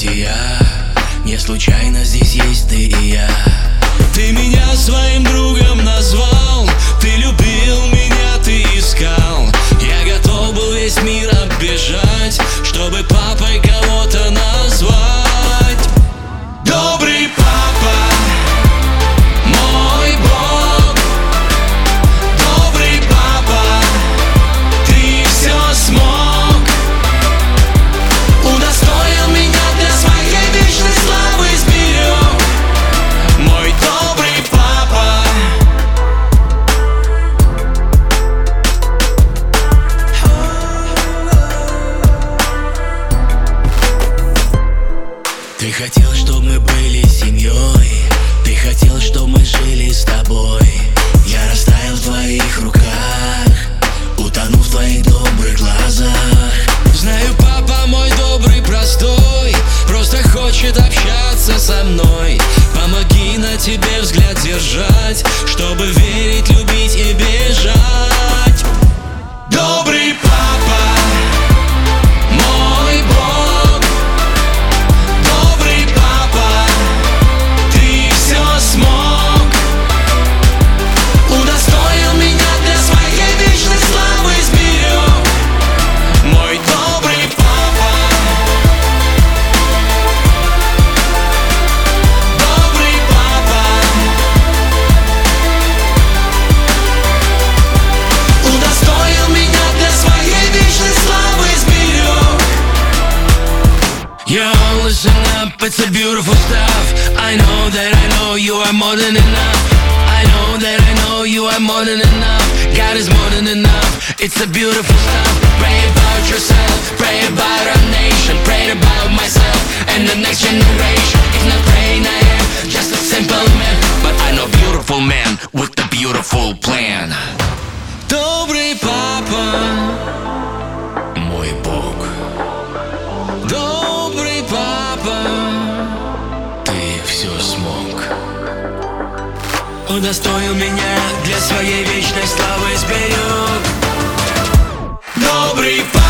бытия. Не случайно здесь есть ты и я. Ты меня своим другом назвал, ты любил меня, ты искал. Я готов был весь мир оббежать, чтобы папой кого-то назвать. Добрый папа, мой Бог. Добрый папа, ты все смог. Удостоил меня для своей вечной славы, сберег. Мой добрый папа. Ты хотел, чтобы мы были семьей. Ты хотел, чтобы мы жили с тобой. Я растаял в твоих руках, утонул в твоих добрых глазах. Знаю, папа мой добрый, простой, просто хочет общаться со мной. Помоги на тебе взгляд держать, чтобы верить, любить и бежать. Добрый папа, мой Бог. Добрый папа, ты все смог. Удостоил меня для своей вечной славы, сберег. Мой добрый папа. Добрый папа. Удостоил меня для своей вечной славы, сберег. Yo, listen up, it's a beautiful stuff. I know you are more than enough. I know you are more than enough. God is more than enough. It's a beautiful stuff. Pray about yourself, pray about our nation, pray about myself and the next generation. If not praying, I am just a simple man, but I know beautiful man with the beautiful plan. Добрый папа, Мой Бог, добрый папа, ты все смог. удостоил меня для своей вечной славы, сберег. Добрый папа.